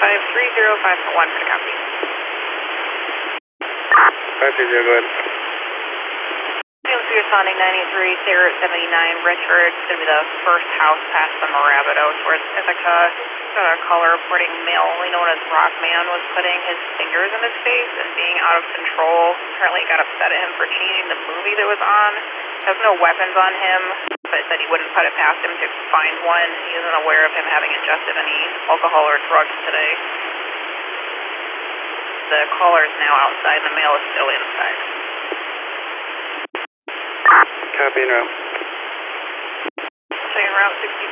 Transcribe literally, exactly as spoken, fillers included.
five three zero five one for the copy. five three zero, go ahead. Responding ninety-three, Sarah at seventy-nine, Richford. It's going to be the first house past the Morabito towards Ithaca. Got a caller reporting male, only known as Rockman, was putting his fingers in his face and being out of control. Apparently got upset at him for changing the movie that was on. Has no weapons on him, but said he wouldn't put it past him to find one. He isn't aware of him having ingested any alcohol or drugs today. The caller is now outside and the male is still inside. Copy and route. Second route sixty